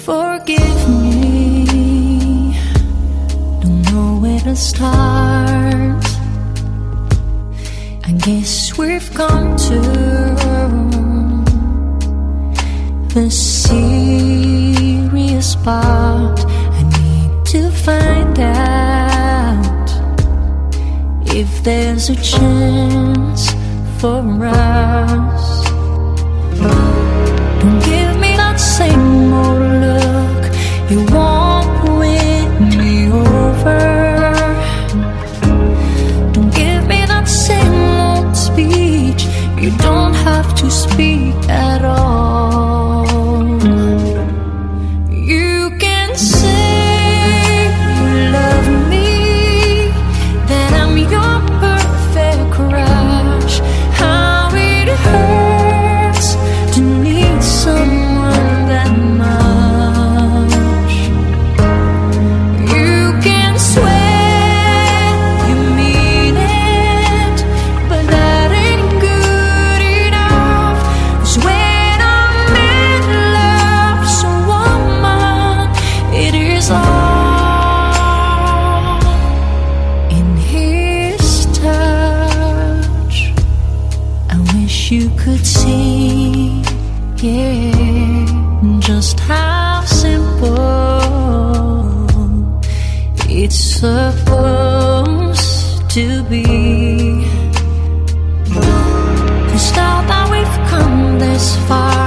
Forgive me, don't know where to start. I guess we've come to the serious part. I need to find out if there's a chance for us. Don't give me that same old look, you won't win me over. Don't give me that same old speech, you don't have to speak at all. You can say you love me, that I'm your perfect crush. How it hurts to need someone that much. You can swear you mean it, but that ain't good enough. 'Cause when I'm in love, so woman, it is all in his touch. I wish you could see, yeah, just how simple it's supposed to be. 'Cause now that we've come this far,